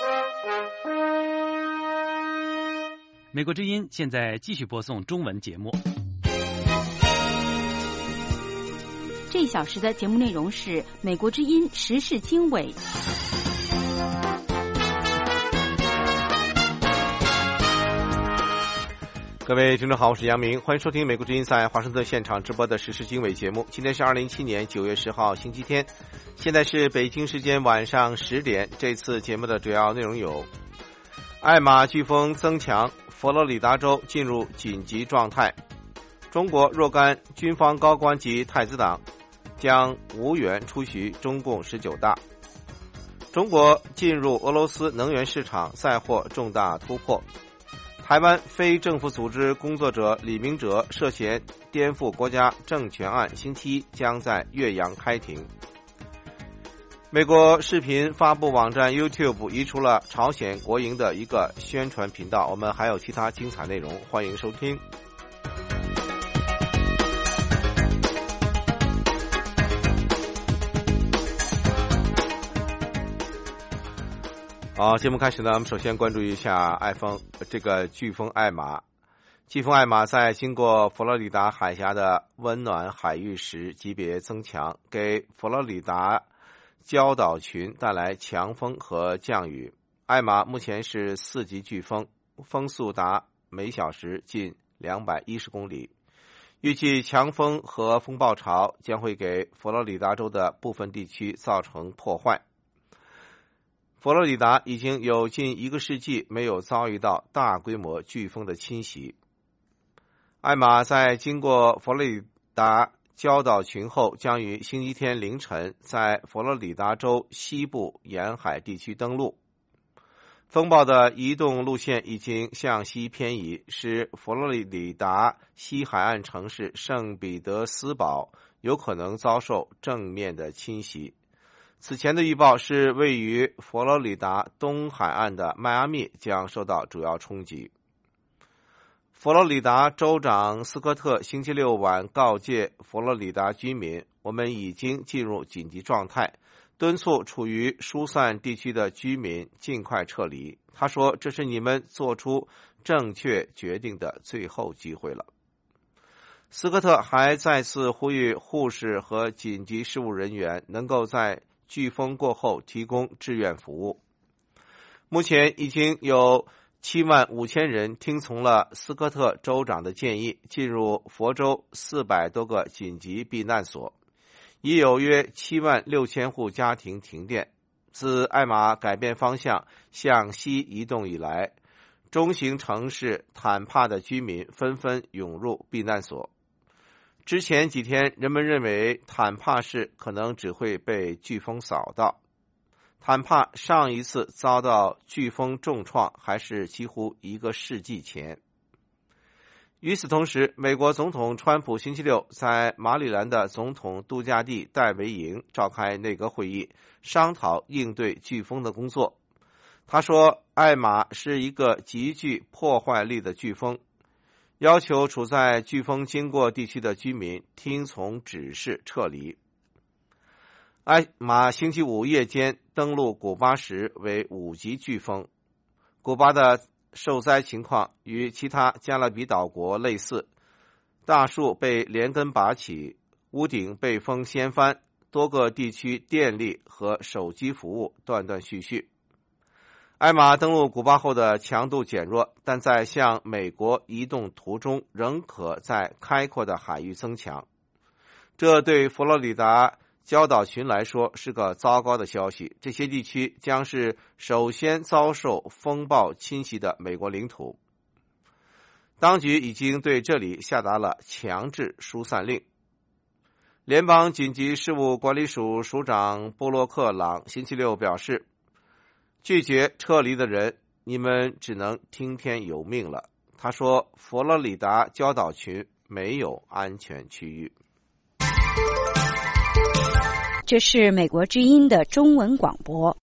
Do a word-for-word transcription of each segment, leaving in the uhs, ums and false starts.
美国之音现在继续播送中文节目。 这一小时的节目内容是美国之音时事经纬。 各位听众好，我是杨明，欢迎收听美国之音在华盛顿现场直播的时事经纬节目。今天是二零一七年九月十号星期天，现在是北京时间晚上十点。这次节目的主要内容有：艾玛飓风增强，佛罗里达州进入紧急状态；中国若干军方高官及太子党将无缘出席中共十九大；中国进入俄罗斯能源市场再获重大突破；台湾非政府组织工作者李明哲涉嫌颠覆国家政权案星期一将在岳阳开庭；美国视频发布网站 YouTube 移除了朝鲜国营的一个宣传频道。我们还有其他精彩内容，欢迎收听。好，节目开始呢，我们首先关注一下艾风这个飓风艾玛。飓风艾玛在经过佛罗里达海峡的温暖海域时级别增强，给佛罗里达礁岛群带来强风和降雨。艾玛目前是四级飓风，风速达每小时近两百一十公里。预计强风和风暴潮将会给佛罗里达州的部分地区造成破坏。佛罗里达已经有近一个世纪没有遭遇到大规模飓风的侵袭。艾玛在经过佛罗里达礁岛群后，将于星期天凌晨在佛罗里达州西部沿海地区登陆。风暴的移动路线已经向西偏移，使佛罗里达西海岸城市圣彼得斯堡有可能遭受正面的侵袭。此前的预报是位于佛罗里达东海岸的迈阿密将受到主要冲击。佛罗里达州长斯科特星期六晚告诫佛罗里达居民，我们已经进入紧急状态，敦促处于疏散地区的居民尽快撤离。他说，这是你们做出正确决定的最后机会了。斯科特还再次呼吁护士和紧急事务人员能够在飓风过后提供志愿服务。目前已经有七万五千人听从了斯科特州长的建议，进入佛州四百多个紧急避难所，已有约七万六千户家庭停电。自艾玛改变方向向西移动以来，中型城市坦帕的居民纷纷涌入避难所。之前几天，人们认为坦帕市可能只会被飓风扫到。坦帕上一次遭到飓风重创还是几乎一个世纪前。与此同时，美国总统川普星期六在马里兰的总统度假地戴维营召开内阁会议，商讨应对飓风的工作。他说，艾玛是一个极具破坏力的飓风，要求处在飓风经过地区的居民听从指示撤离。艾玛星期五夜间登陆古巴时为五级飓风，古巴的受灾情况与其他加勒比岛国类似，大树被连根拔起，屋顶被风掀翻，多个地区电力和手机服务断断续续。艾玛登陆古巴后的强度减弱，但在向美国移动途中仍可在开阔的海域增强。这对佛罗里达礁岛群来说是个糟糕的消息，这些地区将是首先遭受风暴侵袭的美国领土。当局已经对这里下达了强制疏散令。联邦紧急事务管理署署长布洛克朗星期六表示，拒绝撤离的人，你们只能听天由命了。他说，佛罗里达礁岛群没有安全区域。 这是美国之音的中文广播。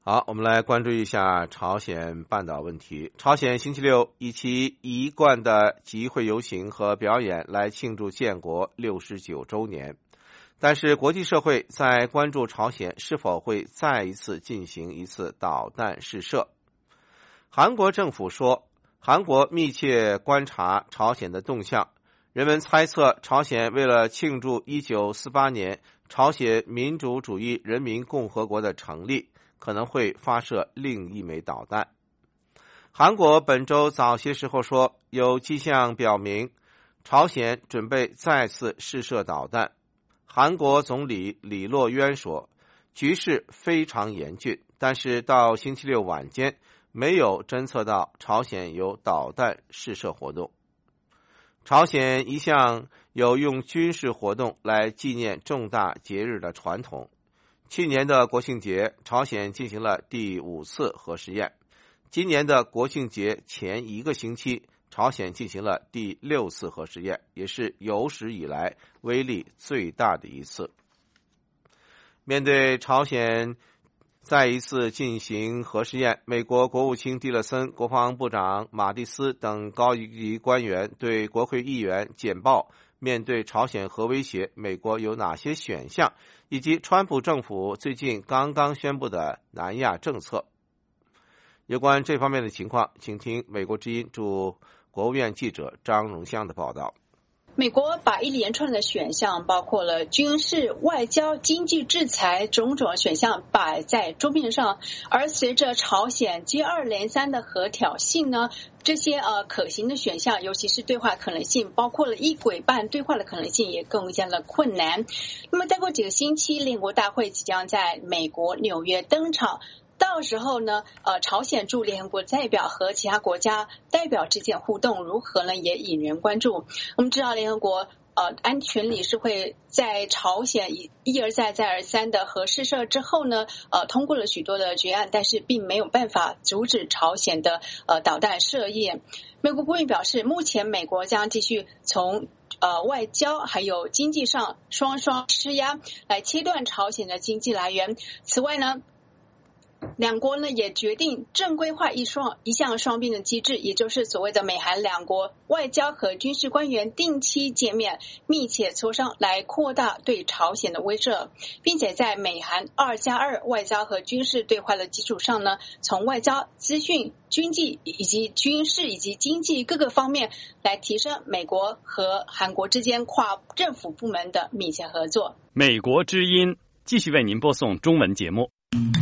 好，我们来关注一下朝鲜半岛问题。朝鲜星期六以其一贯的集会游行和表演来庆祝建国六十九周年，但是国际社会在关注朝鲜是否会再一次进行一次导弹试射。韩国政府说，韩国密切观察朝鲜的动向，人们猜测朝鲜为了庆祝一九四八年朝鲜民主主义人民共和国的成立，可能会发射另一枚导弹。韩国本周早些时候说，有迹象表明朝鲜准备再次试射导弹。韩国总理李洛渊说，局势非常严峻，但是到星期六晚间没有侦测到朝鲜有导弹试射活动。朝鲜一向有用军事活动来纪念重大节日的传统。去年的国庆节，朝鲜进行了第五次核试验。今年的国庆节前一个星期，朝鲜进行了第六次核试验，也是有史以来威力最大的一次。面对朝鲜再一次进行核试验，美国国务卿蒂勒森、国防部长马蒂斯等高级官员对国会议员简报面对朝鲜核威胁，美国有哪些选项，以及川普政府最近刚刚宣布的南亚政策。有关这方面的情况，请听美国之音驻国务院记者张荣香的报道。 美国把一连串的选项，包括了军事、外交、经济制裁种种选项摆在桌面上，而随着朝鲜接二连三的核挑衅呢，这些呃可行的选项，尤其是对话可能性，包括了一轨半对话的可能性，也更加的困难。那么再过几个星期，联合国大会即将在美国纽约登场。到时候呢，呃，朝鲜驻联合国代表和其他国家代表之间互动如何呢，也引人关注。我们知道，联合国呃安全理事会在朝鲜一一而再再而三的核试射之后呢，呃，通过了许多的决案，但是并没有办法阻止朝鲜的呃导弹射业。美国国务院表示，目前美国将继续从呃外交还有经济上双双施压，来切断朝鲜的经济来源。此外呢，两国呢也决定正规化一双一项双边的机制，也就是所谓的美韩两国外交和军事官员定期见面，密切磋商，来扩大对朝鲜的威慑，并且在美韩二加二外交和军事对话的基础上呢，从外交、资讯、经济以及军事以及经济各个方面来提升美国和韩国之间跨政府部门的密切合作。 美国之音继续为您播送中文节目。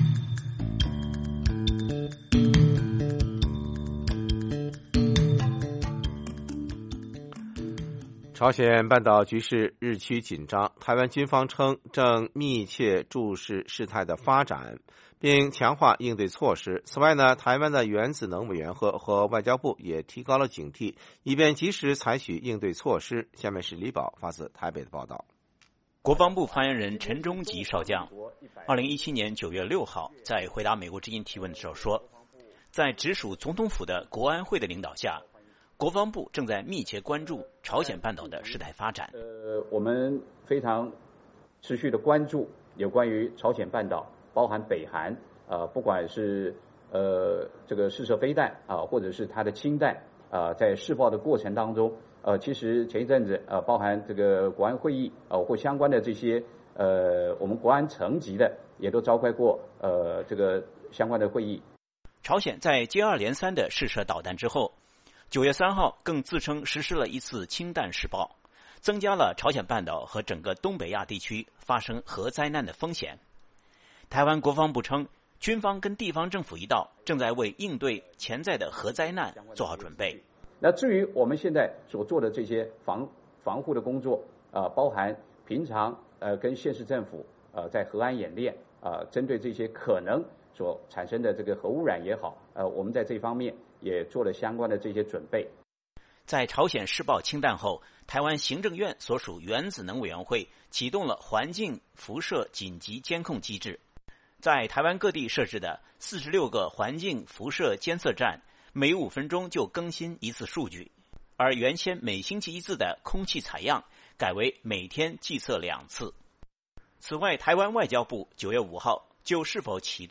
朝鲜半岛局势日趋紧张，台湾军方称正密切注视事态的发展，并强化应对措施。此外呢，台湾的原子能委员会和外交部也提高了警惕，以便及时采取应对措施。下面是李宝发自台北的报道。 国防部发言人陈忠吉少将二零一七年九月六号在回答美国之音提问的时候说，在直属总统府的国安会的领导下，国防部正在密切关注朝鲜半岛的事态发展。 呃，我们非常持续的关注有关于朝鲜半岛，包含北韩，呃，不管是呃这个试射飞弹啊、呃，或者是它的氢弹啊、呃，在试爆的过程当中，呃，其实前一阵子呃，包含这个国安会议呃或相关的这些呃我们国安层级的也都召开过呃这个相关的会议。 朝鲜在接二连三的试射导弹之后，九月三号更自称实施了一次氢弹试爆，增加了朝鲜半岛和整个东北亚地区发生核灾难的风险。台湾国防部称，军方跟地方政府一道，正在为应对潜在的核灾难做好准备。 那至于我们现在所做的这些防防护的工作，呃，包含平常呃跟县市政府呃在核安演练，呃，针对这些可能所产生的这个核污染也好，呃，我们在这方面也做了相关的这些准备。 在朝鲜试爆氢弹后，台湾行政院所属原子能委员会启动了环境辐射紧急监控机制。在台湾各地设置的四十六个环境辐射监测站，每五分钟就更新一次数据，而原先每星期一次的空气采样改为每天计测两次。此外，台湾外交部九月五号就是否启动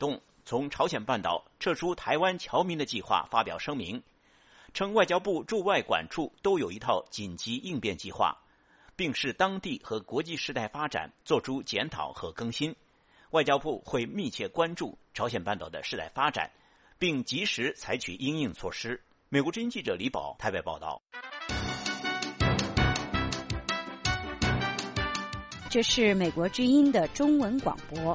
从朝鲜半岛撤出台湾侨民的计划发表声明，称外交部驻外管处都有一套紧急应变计划，并视当地和国际事态发展做出检讨和更新。外交部会密切关注朝鲜半岛的事态发展，并及时采取因应措施。美国之音记者李宝台北报道。 这是美国之音的中文广播。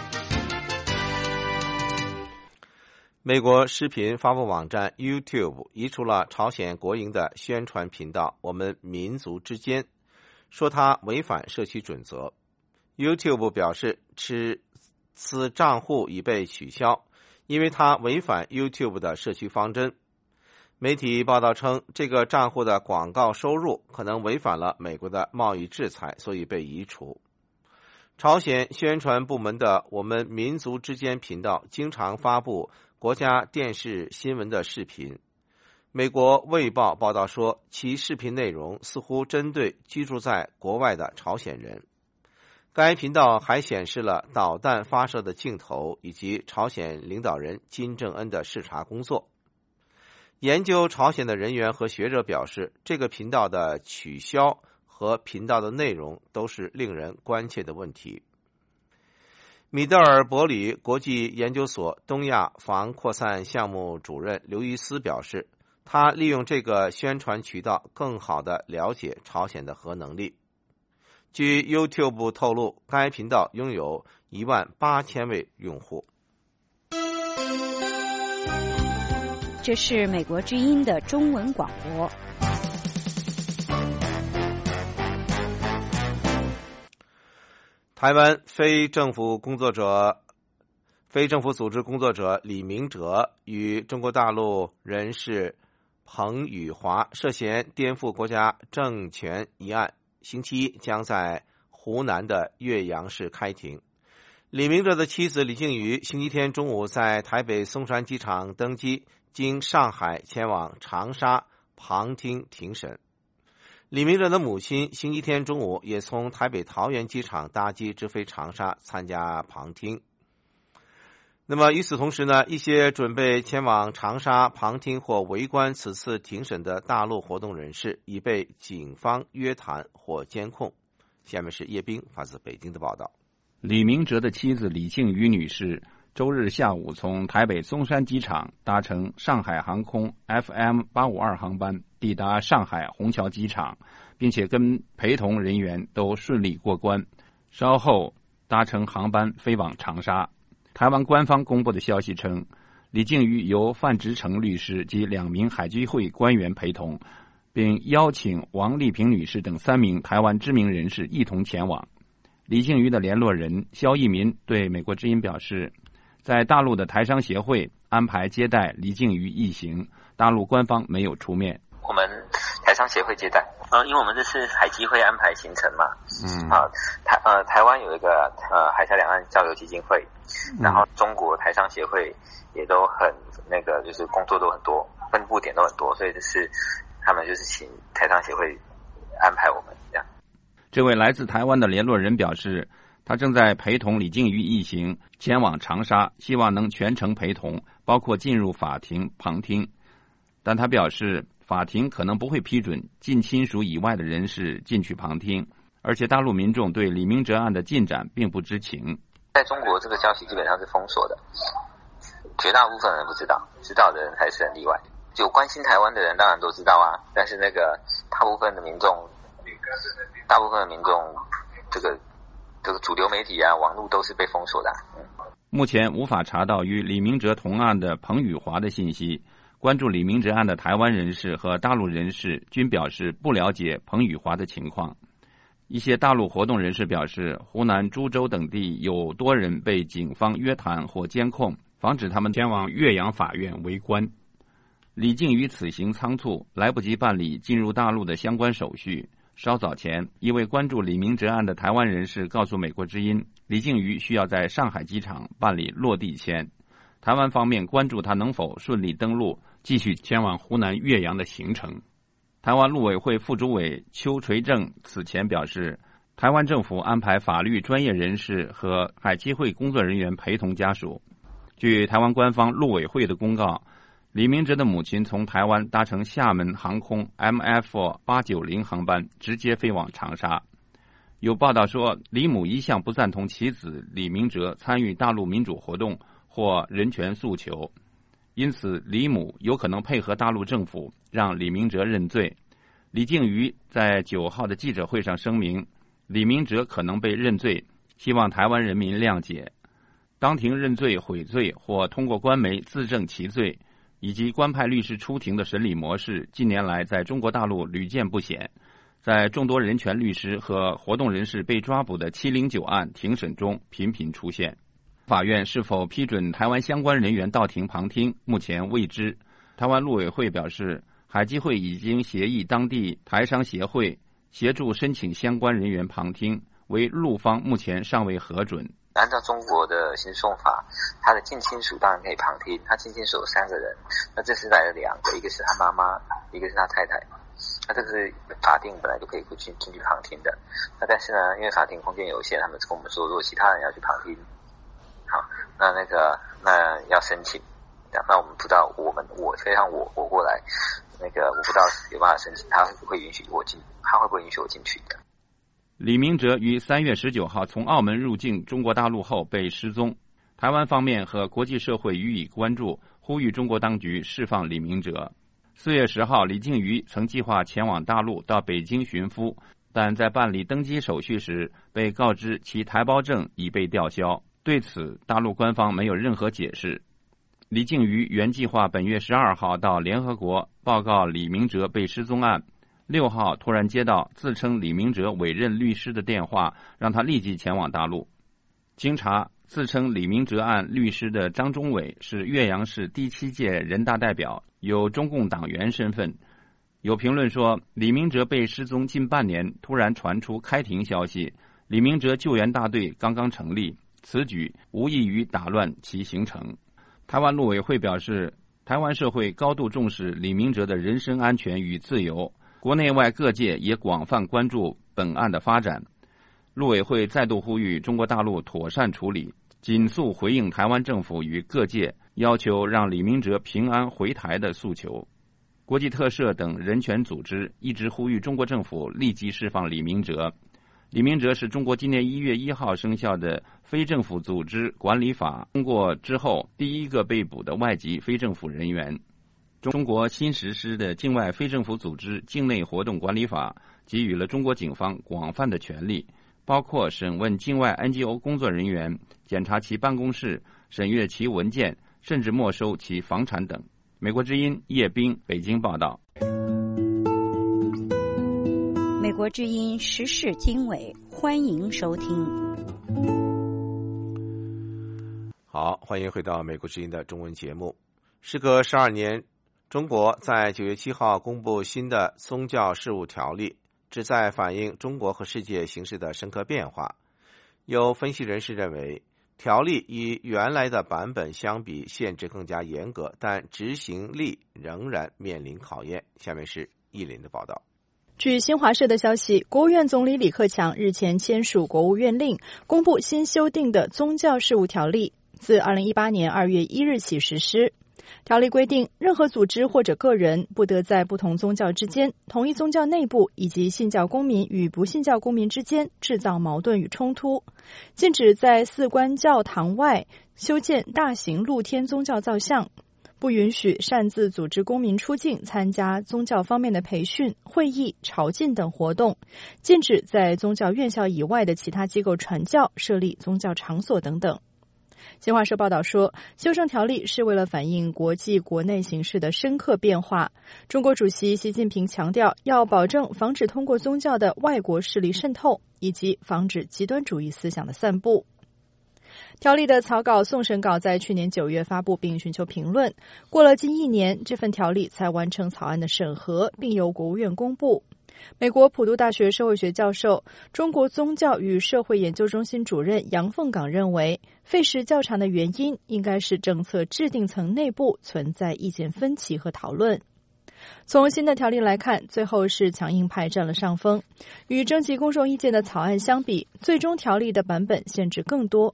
美国视频发布网站 YouTube 移除了朝鲜国营的宣传频道我们民族之间，说它违反社区准则。 YouTube 表示此此账户已被取消，因为它违反 YouTube 的社区方针。媒体报道称，这个账户的广告收入可能违反了美国的贸易制裁，所以被移除。朝鲜宣传部门的我们民族之间频道经常发布国家电视新闻的视频。美国卫报报道说，其视频内容似乎针对居住在国外的朝鲜人。该频道还显示了导弹发射的镜头以及朝鲜领导人金正恩的视察工作。研究朝鲜的人员和学者表示，这个频道的取消和频道的内容都是令人关切的问题。米德尔伯里国际研究所东亚防扩散项目主任刘易斯表示，他利用这个宣传渠道更好地了解朝鲜的核能力。据 YouTube 透露，该频道拥有一万八千位用户。 这是美国之音的中文广播。 台湾非政府工作者、非政府组织工作者李明哲与中国大陆人士彭宇华涉嫌颠覆国家政权一案，星期一将在湖南的岳阳市开庭。李明哲的妻子李静瑜星期天中午在台北松山机场登机，经上海前往长沙旁听庭审。李明哲的母亲星期天中午也从台北桃园机场搭机直飞长沙参加旁听。那么与此同时呢，一些准备前往长沙旁听或围观此次庭审的大陆活动人士已被警方约谈或监控。下面是叶冰发自北京的报道。 李明哲的妻子李静瑜女士周日下午从台北松山机场搭乘上海航空 F M 八五二 航班抵达上海虹桥机场，并且跟陪同人员都顺利过关，稍后搭乘航班飞往长沙。台湾官方公布的消息称，李静瑜由范植成律师及两名海基会官员陪同，并邀请王丽萍女士等三名台湾知名人士一同前往。李静瑜的联络人肖一民对美国之音表示，在大陆的台商协会安排接待李静瑜一行，大陆官方没有出面。 我们台商协会接待，呃，因为我们这是海基会安排行程嘛，嗯，啊，台呃台湾有一个呃海峡两岸交流基金会，然后中国台商协会也都很那个，就是工作都很多，分布点都很多，所以就是他们就是请台商协会安排我们这样。 这位来自台湾的联络人表示，他正在陪同李静瑜一行前往长沙，希望能全程陪同，包括进入法庭旁听。但他表示，法庭可能不会批准近亲属以外的人士进去旁听，而且大陆民众对李明哲案的进展并不知情。 在中国，这个消息基本上是封锁的，绝大部分人不知道，知道的人还是很例外。有关心台湾的人当然都知道啊，但是那个大部分的民众，大部分的民众，这个这个主流媒体啊，网络都是被封锁的。嗯， 目前无法查到与李明哲同案的彭宇华的信息。关注李明哲案的台湾人士和大陆人士均表示不了解彭宇华的情况。一些大陆活动人士表示，湖南株洲等地有多人被警方约谈或监控，防止他们前往岳阳法院围观。李静瑜此行仓促，来不及办理进入大陆的相关手续。稍早前，一位关注李明哲案的台湾人士告诉美国之音，李静瑜需要在上海机场办理落地签。台湾方面关注他能否顺利登陆，继续前往湖南岳阳的行程。台湾陆委会副主委邱垂正此前表示，台湾政府安排法律专业人士和海基会工作人员陪同家属。 据台湾官方陆委会的公告，李明哲的母亲从台湾搭乘厦门航空 M F 八九零航班直接飞往长沙。有报道说，李母一向不赞同其子李明哲参与大陆民主活动或人权诉求，因此李母有可能配合大陆政府让李明哲认罪。李靖瑜在九号的记者会上声明，李明哲可能被认罪，希望台湾人民谅解。当庭认罪悔罪或通过官媒自证其罪，以及官派律师出庭的审理模式，近年来在中国大陆屡见不鲜。在众多人权律师和活动人士被抓捕的七零九案庭审中频频出现。法院是否批准台湾相关人员到庭旁听，目前未知。台湾陆委会表示，海基会已经协议当地台商协会协助申请相关人员旁听，为陆方目前尚未核准。 按照中国的刑事诉讼法，他的近亲属当然可以旁听，他近亲属有三个人，那这次来了两个，一个是他妈妈，一个是他太太。那这个是法定本来就可以进进去旁听的，那但是呢，因为法庭空间有限，他们跟我们说，如果其他人要去旁听，好，那那个那要申请，那我们不知道，我们我非常我我过来，那个我不知道有办法申请，他会不会允许我进，他会不会允许我进去的？ 李明哲于三月十九号从澳门入境中国大陆后被失踪，台湾方面和国际社会予以关注，呼吁中国当局释放李明哲。四月十号，李靖瑜曾计划前往大陆到北京寻夫，但在办理登机手续时被告知其台胞证已被吊销。对此，大陆官方没有任何解释。李靖瑜原计划本月十二号到联合国报告李明哲被失踪案，六号突然接到自称李明哲委任律师的电话，让他立即前往大陆。经查，自称李明哲案律师的张忠伟是岳阳市第七届人大代表，有中共党员身份。有评论说，李明哲被失踪近半年，突然传出开庭消息，李明哲救援大队刚刚成立，此举无异于打乱其行程。台湾陆委会表示，台湾社会高度重视李明哲的人身安全与自由，国内外各界也广泛关注本案的发展。陆委会再度呼吁中国大陆妥善处理，紧速回应台湾政府与各界要求让李明哲平安回台的诉求。国际特赦等人权组织一直呼吁中国政府立即释放李明哲。李明哲是中国今年一月一号生效的非政府组织管理法通过之后第一个被捕的外籍非政府人员。中国新实施的境外非政府组织境内活动管理法给予了中国警方广泛的权利，包括审问境外 N G O 工作人员，检查其办公室，审阅其文件，甚至没收其房产等。美国之音叶冰北京报道。 美国之音时事经纬，欢迎收听。 好，欢迎回到美国之音的中文节目。时隔十二年，中国在九月七号公布新的宗教事务条例，旨在反映中国和世界形势的深刻变化。有分析人士认为，条例与原来的版本相比，限制更加严格，但执行力仍然面临考验。下面是易林的报道。 据新华社的消息，国务院总理李克强日前签署国务院令，公布新修订的宗教事务条例，自二零一八年二月一日起实施。条例规定，任何组织或者个人不得在不同宗教之间、同一宗教内部以及信教公民与不信教公民之间制造矛盾与冲突，禁止在寺观教堂外修建大型露天宗教造像，不允许擅自组织公民出境参加宗教方面的培训、会议、朝觐等活动，禁止在宗教院校以外的其他机构传教、设立宗教场所等等。新华社报道说，修正条例是为了反映国际国内形势的深刻变化。中国主席习近平强调，要保证防止通过宗教的外国势力渗透，以及防止极端主义思想的散布。条例的草稿送审稿在去年九月发布并寻求评论，过了近一年，这份条例才完成草案的审核，并由国务院公布。美国普渡大学社会学教授、中国宗教与社会研究中心主任杨凤岗认为，费时较长的原因应该是政策制定层内部存在意见分歧和讨论。从新的条例来看，最后是强硬派占了上风。与征集公众意见的草案相比，最终条例的版本限制更多。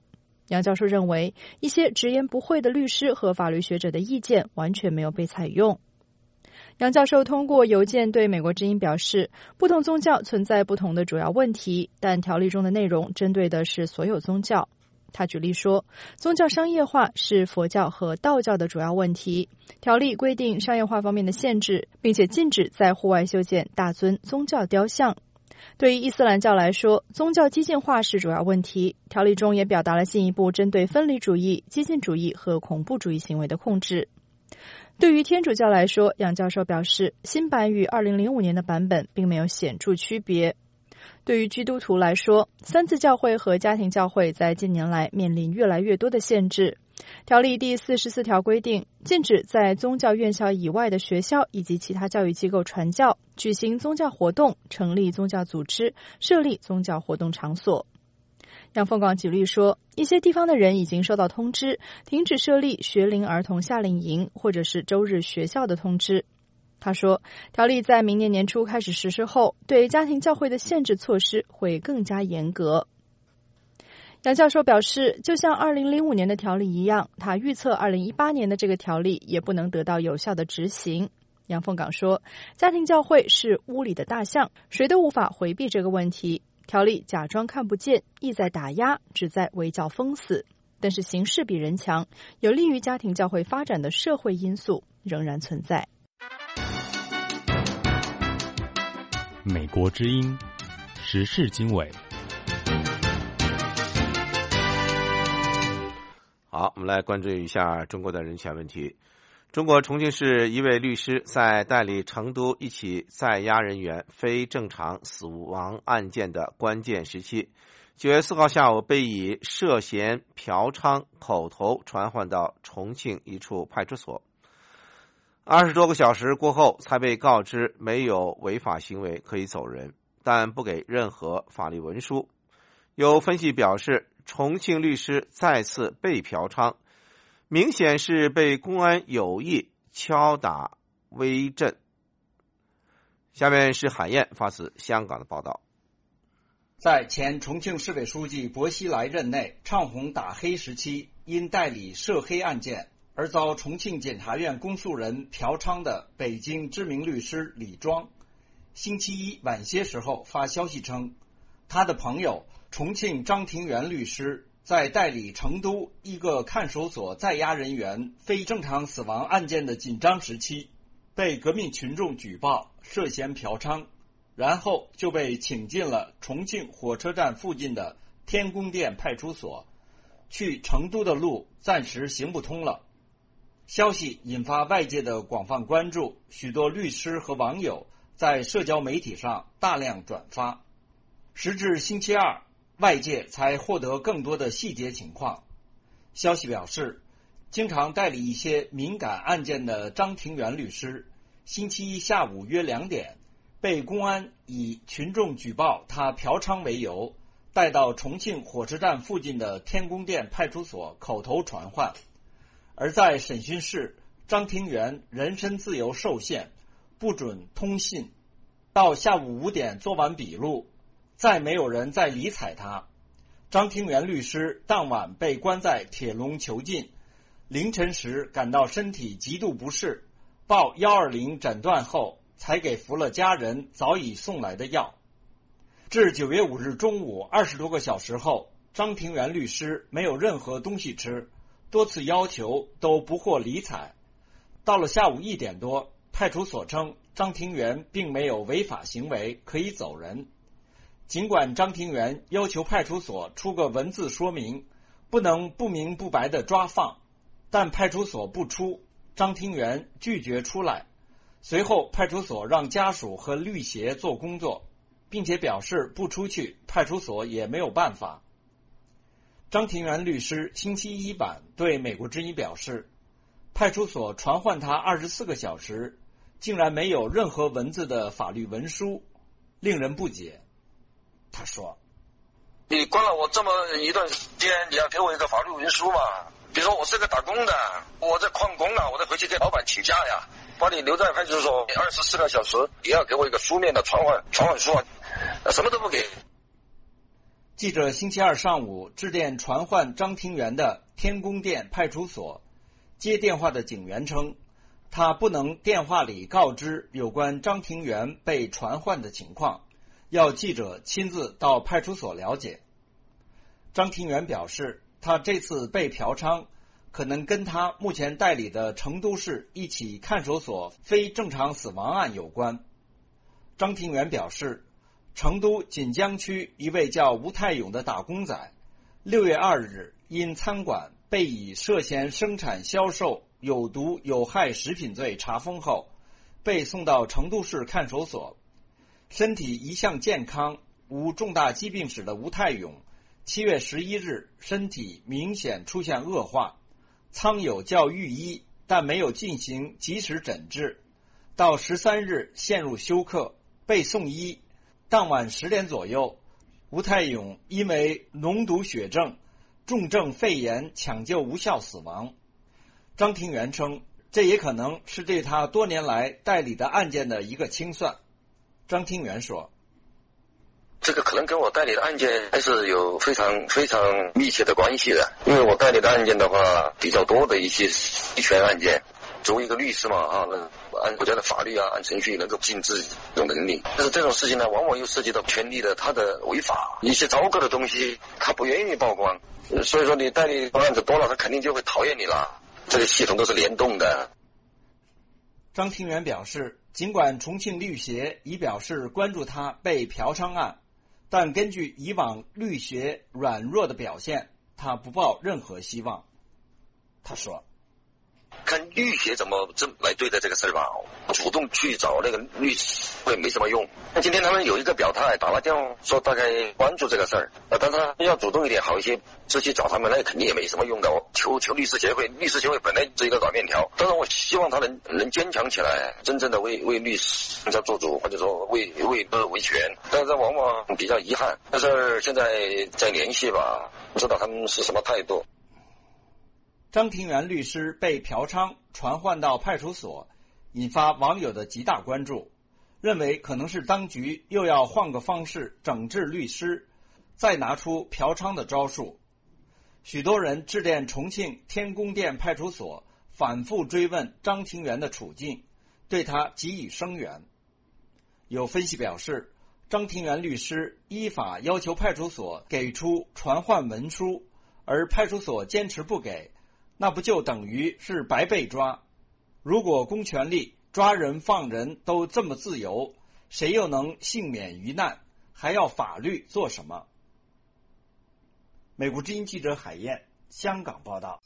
杨教授认为，一些直言不讳的律师和法律学者的意见完全没有被采用。杨教授通过邮件对美国之音表示，不同宗教存在不同的主要问题，但条例中的内容针对的是所有宗教。他举例说，宗教商业化是佛教和道教的主要问题，条例规定商业化方面的限制，并且禁止在户外修建大尊宗教雕像。对于伊斯兰教来说，宗教激进化是主要问题，条例中也表达了进一步针对分离主义、激进主义和恐怖主义行为的控制。对于天主教来说，杨教授表示，新版与二零零五年的版本并没有显著区别。对于基督徒来说，三自教会和家庭教会在近年来面临越来越多的限制。条例第四十四条规定，禁止在宗教院校以外的学校以及其他教育机构传教、举行宗教活动、成立宗教组织、设立宗教活动场所。杨凤广举例说，一些地方的人已经收到通知，停止设立学龄儿童夏令营或者是周日学校的通知。他说，条例在明年年初开始实施后，对家庭教会的限制措施会更加严格。杨教授表示，就像二零零五年的条例一样，他预测二零一八年的这个条例也不能得到有效的执行。杨凤岗说，家庭教会是屋里的大象，谁都无法回避这个问题。条例假装看不见，意在打压，旨在围剿封死。但是形势比人强，有利于家庭教会发展的社会因素仍然存在。 美国之音时事经纬。 好，我们来关注一下中国的人权问题。中国重庆市一位律师在代理成都一起在押人员非正常死亡案件的关键时期，九月四号下午被以涉嫌嫖娼口头传唤到重庆一处派出所。二十多个小时过后，才被告知没有违法行为，可以走人，但不给任何法律文书。有分析表示，重庆律师再次被嫖娼，明显是被公安有意敲打威震。下面是海燕发自香港的报道。 在前重庆市委书记薄熙来任内唱红打黑时期，因代理涉黑案件而遭重庆检察院公诉人嫖娼的北京知名律师李庄，星期一晚些时候发消息称，他的朋友重庆张庭元律师在代理成都一个看守所在押人员非正常死亡案件的紧张时期，被革命群众举报涉嫌嫖娼，然后就被请进了重庆火车站附近的天宫店派出所，去成都的路暂时行不通了。消息引发外界的广泛关注，许多律师和网友在社交媒体上大量转发。时至星期二，外界才获得更多的细节情况。消息表示，经常代理一些敏感案件的张庭元律师，星期一下午约两点，被公安以群众举报他嫖娼为由，带到重庆火车站附近的天宫店派出所口头传唤。而在审讯室，张庭元人身自由受限，不准通信。到下午五点做完笔录，再没有人再理睬他。张庭元律师当晚被关在铁笼囚禁，凌晨时感到身体极度不适，报一二零诊断后，才给服了家人早已送来的药。至九月五日中午二十多个小时后，张庭元律师没有任何东西吃，多次要求都不获理睬。到了下午一点多，派出所称张庭元并没有违法行为，可以走人。尽管张庭元要求派出所出个文字说明，不能不明不白的抓放，但派出所不出，张庭元拒绝出来。随后派出所让家属和律协做工作，并且表示不出去，派出所也没有办法。张庭元律师星期一晚对美国之音表示，派出所传唤他二十四个小时，竟然没有任何文字的法律文书，令人不解。他说， 你关了我这么一段时间，你要给我一个法律文书嘛？比如说我是个打工的，我在旷工啊，我得回去给老板请假呀，把你留在派出所二十四个小时，也要给我一个书面的传唤传唤书啊，什么都不给。 记者星期二上午致电传唤张庭元的天宫殿派出所，接电话的警员称，他不能电话里告知有关张庭元被传唤的情况，要记者亲自到派出所了解。张庭元表示，他这次被嫖娼可能跟他目前代理的成都市一起看守所非正常死亡案有关。张庭元表示，成都锦江区一位叫吴泰勇的打工仔，六月二日因餐馆被以涉嫌生产销售有毒有害食品罪查封后，被送到成都市看守所。身体一向健康、无重大疾病史的吴泰勇，七月十一日身体明显出现恶化，苍有叫御医，但没有进行及时诊治，到十三日陷入休克，被送医。当晚十点左右，吴泰勇因为脓毒血症、重症肺炎抢救无效死亡。张庭元称，这也可能是对他多年来代理的案件的一个清算。张庭元说， 这个可能跟我代理的案件还是有非常非常密切的关系的，因为我代理的案件的话比较多的一些维权案件，作为一个律师嘛啊，按国家的法律啊，按程序能够尽自己的能力。但是这种事情呢，往往又涉及到权利的它的违法，一些糟糕的东西，他不愿意曝光，所以说你代理案子多了，他肯定就会讨厌你了。这个系统都是联动的。 张庭元表示，尽管重庆律协已表示关注他被嫖娼案，但根据以往律协软弱的表现，他不抱任何希望。他说， 看律协怎么这来对待这个事儿吧，主动去找那个律师会没什么用。那今天他们有一个表态，打了电话说大概关注这个事儿，但是要主动一点好一些，直接找他们那肯定也没什么用的。求求律师协会，律师协会本来是一个软面条，当然我希望他能能坚强起来，真正的为为律师做主，或者说为为维权。但是往往比较遗憾，但是现在在联系吧，不知道他们是什么态度。 张庭元律师被嫖娼传唤到派出所，引发网友的极大关注，认为可能是当局又要换个方式整治律师，再拿出嫖娼的招数。许多人致电重庆天宫殿派出所，反复追问张庭元的处境，对他给予声援。有分析表示，张庭元律师依法要求派出所给出传唤文书，而派出所坚持不给，那不就等于是白被抓？如果公权力抓人放人都这么自由，谁又能幸免于难？还要法律做什么？美国之音记者海燕，香港报道。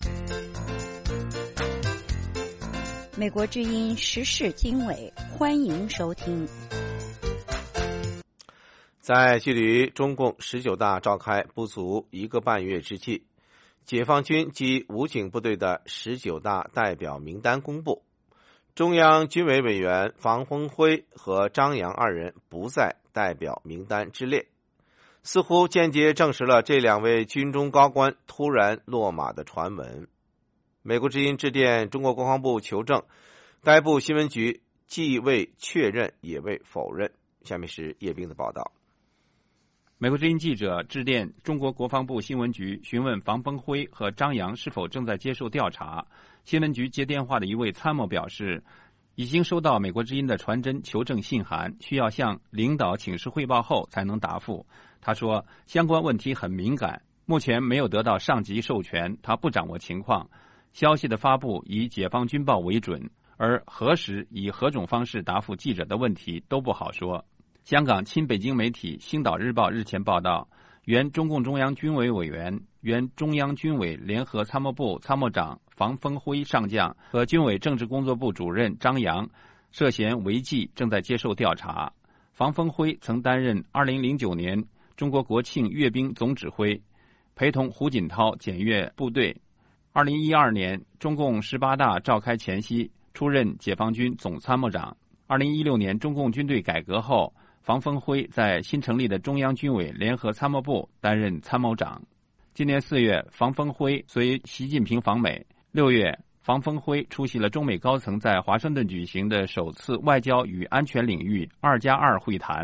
美国之音时事经纬，欢迎收听。 在距离中共十九大召开不足一个半月之际，解放军及武警部队的十九大代表名单公布，中央军委委员房峰辉和张扬二人不在代表名单之列，似乎间接证实了这两位军中高官突然落马的传闻。美国之音致电中国国防部求证，该部新闻局既未确认也未否认。下面是叶冰的报道。 美国之音记者致电中国国防部新闻局询问房峰辉和张扬是否正在接受调查。新闻局接电话的一位参谋表示，已经收到美国之音的传真求证信函，需要向领导请示汇报后才能答复。他说，相关问题很敏感，目前没有得到上级授权，他不掌握情况。消息的发布以解放军报为准，而何时以何种方式答复记者的问题都不好说。香港亲北京媒体《星岛日报》日前报道，原中共中央军委委员、原中央军委联合参谋部参谋长房峰辉上将和军委政治工作部主任张扬涉嫌违纪，正在接受调查。房峰辉曾担任二零零九年中国国庆阅兵总指挥，陪同胡锦涛检阅部队。二零一二年中共十八大召开前夕，出任解放军总参谋长。二零一六年中共军队改革后，房峰辉在新成立的中央军委联合参谋部担任参谋长。今年四月，房峰辉随习近平访美。六月，房峰辉出席了中美高层在华盛顿举行的首次外交与安全领域二加二会谈。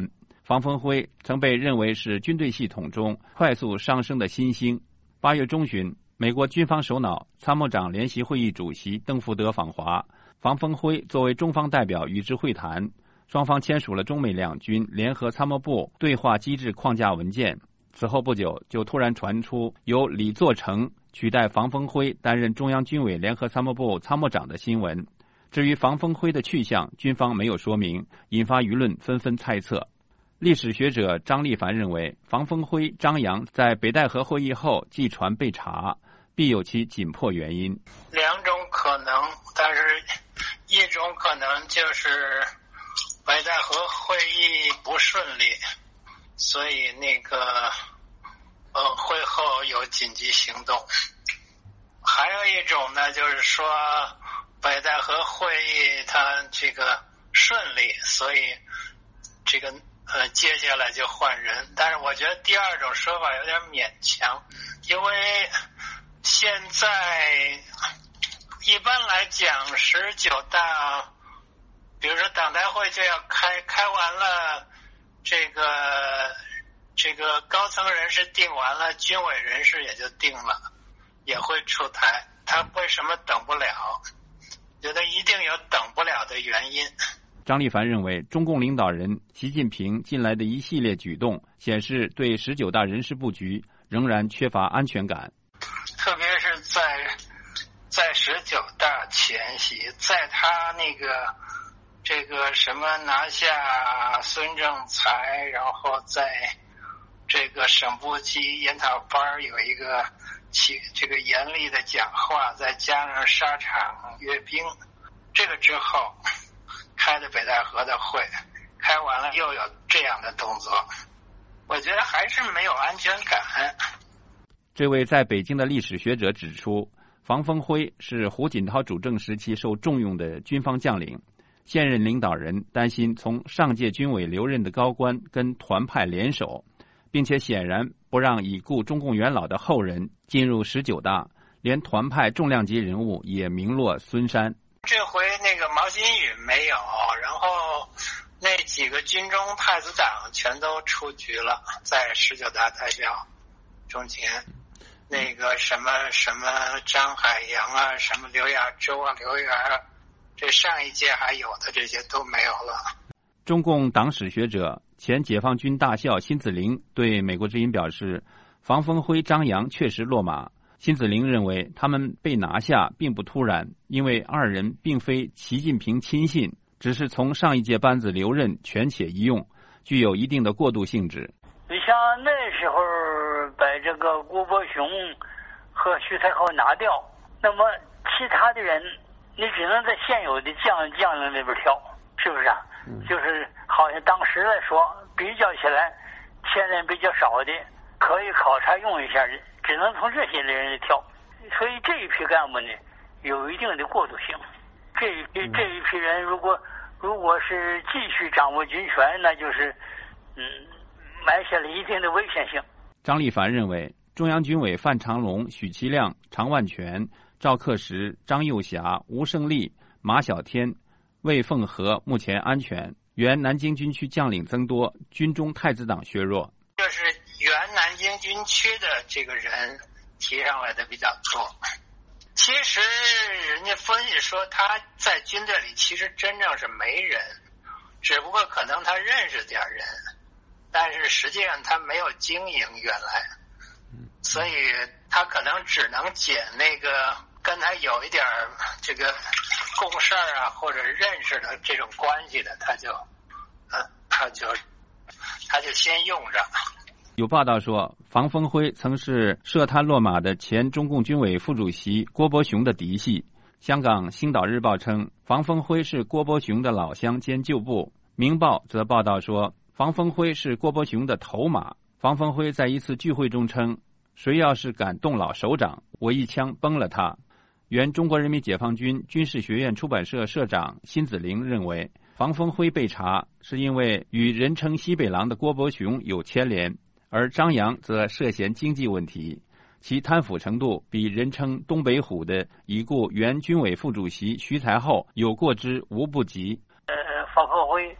房峰辉曾被认为是军队系统中快速上升的新星。八月中旬，美国军方首脑、参谋长联席会议主席邓福德访华，房峰辉作为中方代表与之会谈，双方签署了中美两军联合参谋部对话机制框架文件。此后不久，就突然传出由李作成取代房峰辉担任中央军委联合参谋部参谋长的新闻。至于房峰辉的去向，军方没有说明，引发舆论纷纷猜测。历史学者张立凡认为，房峰辉、张扬在北戴河会议后寄传被查，必有其紧迫原因。 两种可能，但是一种可能就是北戴河会议不顺利，所以那个呃会后有紧急行动。还有一种呢，就是说北戴河会议它这个顺利，所以这个呃，接下来就换人，但是我觉得第二种说法有点勉强，因为现在一般来讲十九大，比如说党代会就要开，开完了这个这个高层人事定完了，军委人事也就定了，也会出台，他为什么等不了？觉得一定有等不了的原因。 张立凡认为，中共领导人习近平近来的一系列举动显示对十九大人事布局仍然缺乏安全感， 特别是在在十九大前夕，在他那个这个什么拿下孙政才，然后在这个省部级研讨班有一个起这个严厉的讲话，再加上沙场阅兵，这个之后开的北戴河的会，开完了又有这样的动作，我觉得还是没有安全感。 这位在北京的历史学者指出，房峰辉是胡锦涛主政时期受重用的军方将领，现任领导人担心从上届军委留任的高官跟团派联手，并且显然不让已故中共元老的后人进入十九大，连团派重量级人物也名落孙山。 这回那个毛新宇没有，然后那几个军中太子党全都出局了，在十九大代表中间，那个什么什么张海洋啊，什么刘亚洲啊、刘源啊，这上一届还有的这些都没有了。 中共党史学者、前解放军大校辛子陵对美国之音表示，房峰辉、张扬确实落马。辛子陵认为他们被拿下并不突然，因为二人并非习近平亲信，只是从上一届班子留任权且一用，具有一定的过渡性质。 你像那时候把这个郭伯雄和徐才厚拿掉，那么其他的人你只能在现有的将将领那边挑，是不是啊？嗯、就是好像当时来说比较起来钱人比较少的，可以考察用一下，只能从这些人挑，所以这一批干部呢有一定的过渡性。这一批这一批人如果如果是继续掌握军权，那就是嗯埋下了一定的危险性。 张立凡认为，中央军委范长龙、许其亮、常万全、赵克时、张幼霞、吴胜利、马晓天、魏凤和目前安全，原南京军区将领增多，军中太子党削弱。 就是原南京军区的这个人提上来的比较多。其实人家分析说他在军队里其实真正是没人，只不过可能他认识点人，但是实际上他没有经营原来，所以他可能只能捡那个跟他有一点这个共事啊或者认识的这种关系的，他就呃他就他就先用着。 有报道说，房峰辉曾是涉贪落马的前中共军委副主席郭伯雄的嫡系。香港《星岛日报》称，房峰辉是郭伯雄的老乡兼旧部。《明报》则报道说，房峰辉是郭伯雄的头马。房峰辉在一次聚会中称，谁要是敢动老首长，我一枪崩了他。原中国人民解放军军事学院出版社社长辛子陵认为，房峰辉被查是因为与人称西北狼的郭伯雄有牵连，而张扬则涉嫌经济问题，其贪腐程度比人称东北虎的已故原军委副主席徐才厚有过之无不及。 呃，房峰辉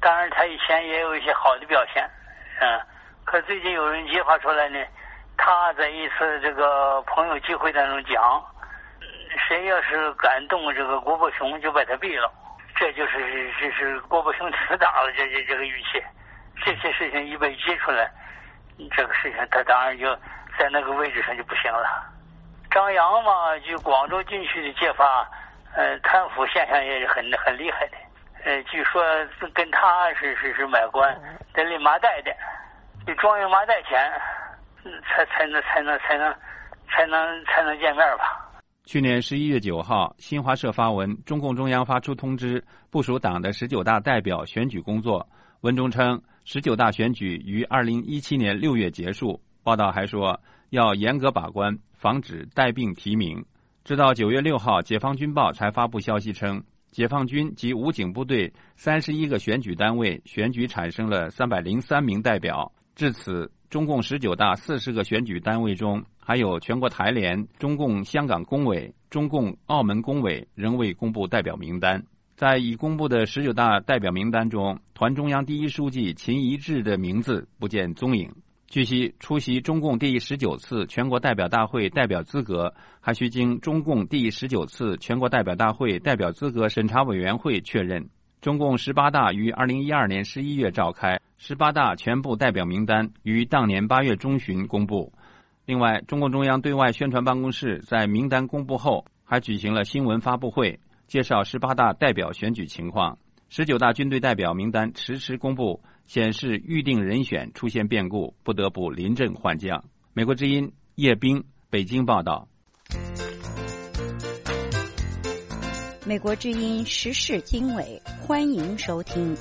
当然他以前也有一些好的表现，嗯，可最近有人揭发出来呢，他在一次这个朋友聚会当中讲，谁要是敢动这个郭伯雄就把他毙了，这就是这是郭伯雄死打了这这这个语气。这些事情一被揭出来，这个事情他当然就在那个位置上就不行了。张扬嘛，据广州军区的揭发，呃，贪腐现象也是很很厉害的。呃，据说跟他是是是买官，得领麻袋的，得装运麻袋钱，才才能才能才能才能才能见面吧。 去年十一月九号，新华社发文，中共中央发出通知，部署党的十九大代表选举工作。文中称，十九大选举于二零一七年六月结束。报道还说，要严格把关，防止带病提名。直到九月六号，解放军报才发布消息称，解放军及武警部队三十一个选举单位选举产生了三百零三名代表。至此，中共十九大四十个选举单位中，还有全国台联、中共香港工委、中共澳门工委仍未公布代表名单。在已公布的十九大代表名单中，团中央第一书记秦一智的名字不见踪影。据悉，出席中共第十九次全国代表大会代表资格，还需经中共第十九次全国代表大会代表资格审查委员会确认。中共十八大于二零一二年十一月召开，十八大全部代表名单于当年八月中旬公布。另外，中共中央对外宣传办公室在名单公布后，还举行了新闻发布会，介绍十八大代表选举情况。十九大军队代表名单迟迟公布，显示预定人选出现变故，不得不临阵换将。美国之音叶冰北京报道。 美国之音时事经纬，欢迎收听。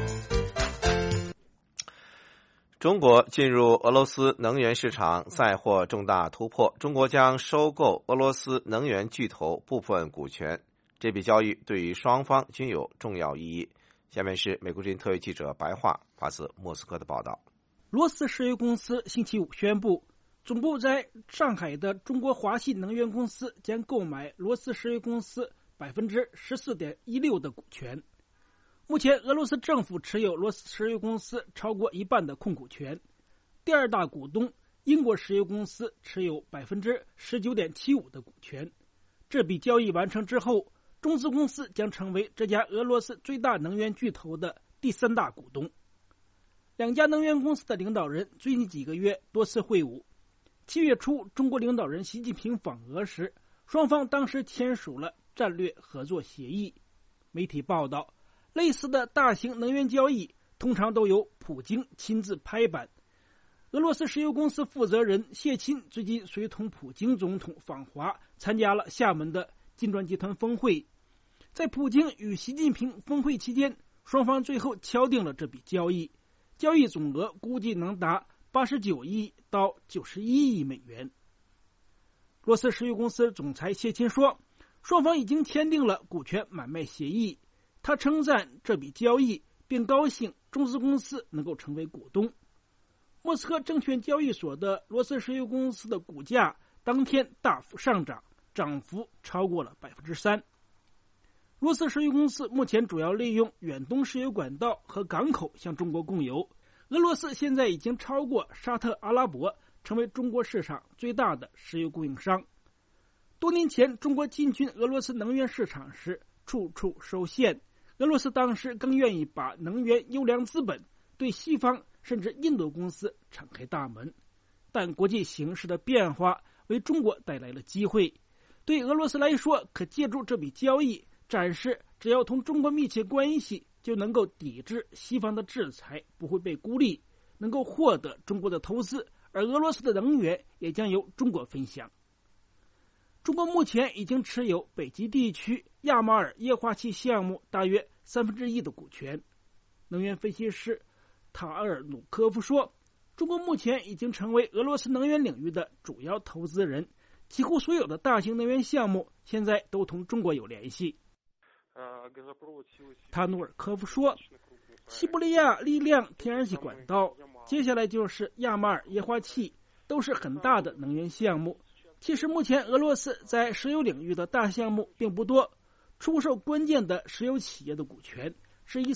中国进入俄罗斯能源市场再获重大突破，中国将收购俄罗斯能源巨头部分股权。这笔交易对于双方均有重要意义。下面是美国之音特约记者白桦发自莫斯科的报道。 罗斯石油公司星期五宣布，总部在上海的中国华信能源公司将购买罗斯石油公司百分之十四点一六的股权。目前，俄罗斯政府持有罗斯石油公司超过一半的控股权，第二大股东英国石油公司持有百分之十九点七五的股权。这笔交易完成之后，中资公司将成为这家俄罗斯最大能源巨头的第三大股东。两家能源公司的领导人最近几个月多次会晤。七月初，中国领导人习近平访俄时，双方当时签署了战略合作协议。媒体报道，类似的大型能源交易通常都由普京亲自拍板。俄罗斯石油公司负责人谢钦最近随同普京总统访华，参加了厦门的金砖集团峰会。在普京与习近平峰会期间，双方最后敲定了这笔交易，交易总额估计能达八十九亿到九十一亿美元。罗斯石油公司总裁谢钦说，双方已经签订了股权买卖协议。他称赞这笔交易，并高兴中资公司能够成为股东。莫斯科证券交易所的罗斯石油公司的股价当天大幅上涨，涨幅超过了百分之三。罗斯石油公司目前主要利用远东石油管道和港口向中国供油。俄罗斯现在已经超过沙特阿拉伯，成为中国市场最大的石油供应商。多年前，中国进军俄罗斯能源市场时，处处受限。俄罗斯当时更愿意把能源优良资本对西方甚至印度公司敞开大门。但国际形势的变化为中国带来了机会。对俄罗斯来说，可借助这笔交易展示，只要同中国密切关系，就能够抵制西方的制裁，不会被孤立，能够获得中国的投资，而俄罗斯的能源也将由中国分享。中国目前已经持有北极地区亚马尔液化气项目大约三分之一的股权。能源分析师塔尔努科夫说，中国目前已经成为俄罗斯能源领域的主要投资人，几乎所有的大型能源项目现在都同中国有联系。塔努尔科夫说，西伯利亚力量天然气管道，接下来就是亚马尔液化气，都是很大的能源项目。其实目前俄罗斯在石油领域的大项目并不多，出售关键的石油企业的股权是一次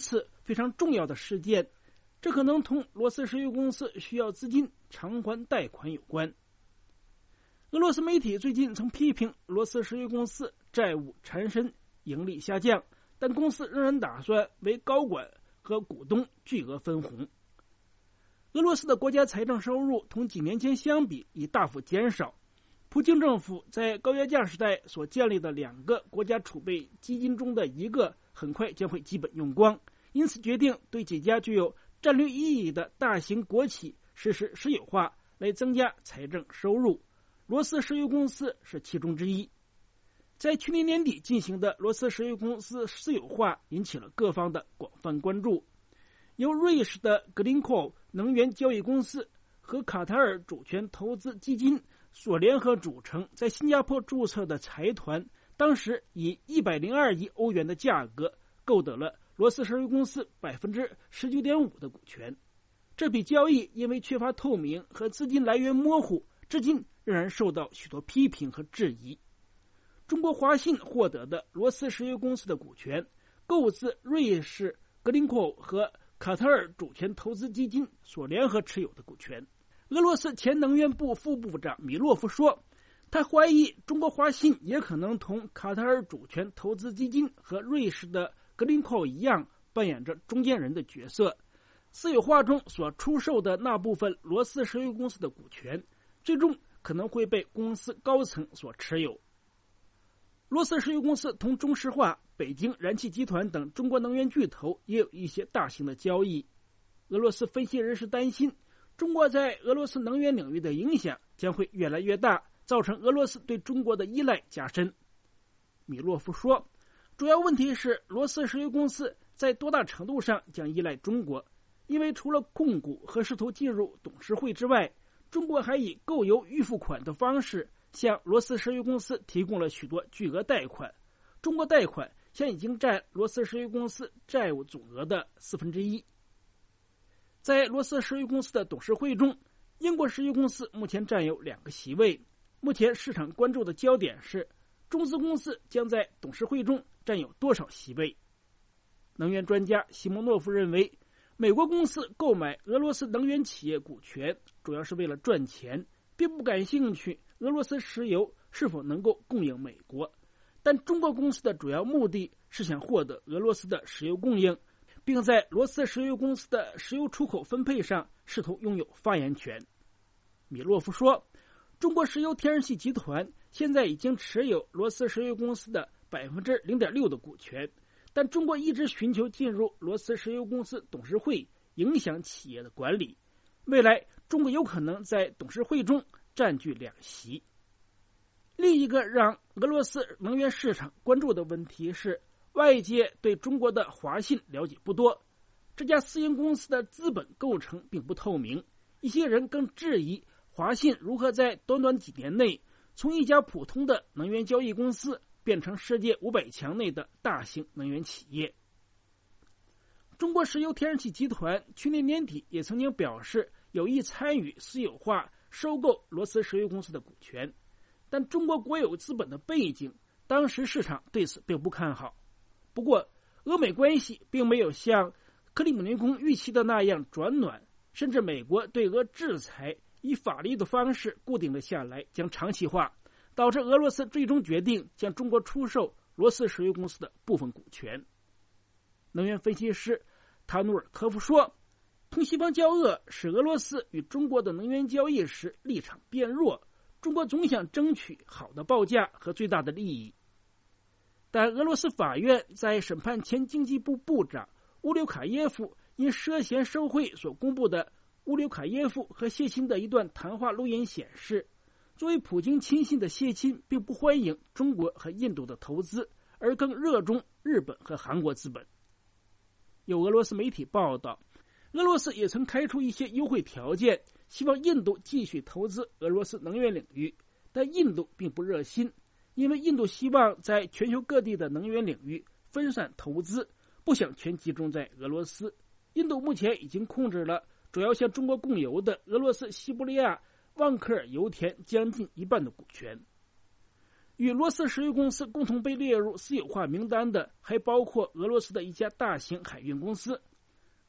非常重要的事件，这可能同罗斯石油公司需要资金偿还贷款有关。俄罗斯媒体最近曾批评罗斯石油公司债务缠身，盈利下降，但公司仍然打算为高管和股东巨额分红。俄罗斯的国家财政收入同几年前相比已大幅减少。普京政府在高压价时代所建立的两个国家储备基金中的一个很快将会基本用光，因此决定对几家具有战略意义的大型国企实施私有化，来增加财政收入。罗斯石油公司是其中之一。在去年年底进行的罗斯石油公司私有化引起了各方的广泛关注。由瑞士的格林科能源交易公司和卡塔尔主权投资基金所联合组成，在新加坡注册的财团，当时以一百零二亿欧元的价格购得了罗斯石油公司 百分之十九点五 的股权。这笔交易因为缺乏透明和资金来源模糊，至今仍然受到许多批评和质疑。中国华信获得的罗斯石油公司的股权，购自瑞士格林科和卡塔尔主权投资基金所联合持有的股权。俄罗斯前能源部副部长米洛夫说，他怀疑中国华信也可能同卡塔尔主权投资基金和瑞士的格林科一样，扮演着中间人的角色。私有化中所出售的那部分罗斯石油公司的股权，最终可能会被公司高层所持有。罗斯石油公司同中石化、北京燃气集团等中国能源巨头也有一些大型的交易。俄罗斯分析人士担心，中国在俄罗斯能源领域的影响将会越来越大，造成俄罗斯对中国的依赖加深。米洛夫说，主要问题是罗斯石油公司在多大程度上将依赖中国，因为除了控股和试图进入董事会之外，中国还以购油预付款的方式向罗斯石油公司提供了许多巨额贷款。中国贷款现已经占罗斯石油公司债务总额的四分之一。在罗斯石油公司的董事会中，英国石油公司目前占有两个席位。目前市场关注的焦点是，中资公司将在董事会中占有多少席位。能源专家西蒙诺夫认为，美国公司购买俄罗斯能源企业股权主要是为了赚钱，并不感兴趣俄罗斯石油是否能够供应美国。但中国公司的主要目的是想获得俄罗斯的石油供应，并在罗斯石油公司的石油出口分配上试图拥有发言权。米洛夫说，中国石油天然气集团现在已经持有罗斯石油公司的 百分之零点六 的股权，但中国一直寻求进入罗斯石油公司董事会，影响企业的管理。未来中国有可能在董事会中占据两席。另一个让俄罗斯能源市场关注的问题是，外界对中国的华信了解不多，这家私营公司的资本构成并不透明。一些人更质疑华信如何在短短几年内从一家普通的能源交易公司变成世界五百强内的大型能源企业。中国石油天然气集团去年年底也曾经表示有意参与私有化收购罗斯石油公司的股权，但中国国有资本的背景，当时市场对此并不看好。不过，俄美关系并没有像克里姆林宫预期的那样转暖，甚至美国对俄制裁以法律的方式固定了下来，将长期化，导致俄罗斯最终决定向中国出售罗斯石油公司的部分股权。能源分析师塔努尔科夫说，同西方交恶使俄罗斯与中国的能源交易时立场变弱，中国总想争取好的报价和最大的利益。但俄罗斯法院在审判前经济部部长乌留卡耶夫因涉嫌受贿所公布的乌留卡耶夫和谢钦的一段谈话录音显示，作为普京亲信的谢钦并不欢迎中国和印度的投资，而更热衷日本和韩国资本。有俄罗斯媒体报道，俄罗斯也曾开出一些优惠条件，希望印度继续投资俄罗斯能源领域，但印度并不热心，因为印度希望在全球各地的能源领域分散投资，不想全集中在俄罗斯。印度目前已经控制了主要向中国供油的俄罗斯西伯利亚旺克尔油田将近一半的股权。与罗斯石油公司共同被列入私有化名单的还包括俄罗斯的一家大型海运公司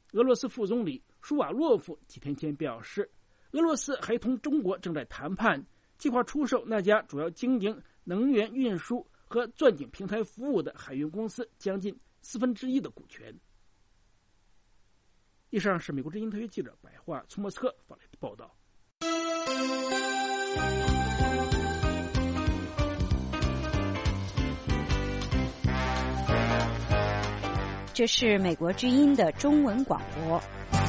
俄罗斯副总理舒瓦洛夫几天前表示，俄罗斯还同中国正在谈判，计划出售那家主要经营能源运输和钻井平台服务的海运公司将近四分之一的股权。以上是美国之音特约记者白桦从莫斯科发来的报道。 这是美国之音的中文广播。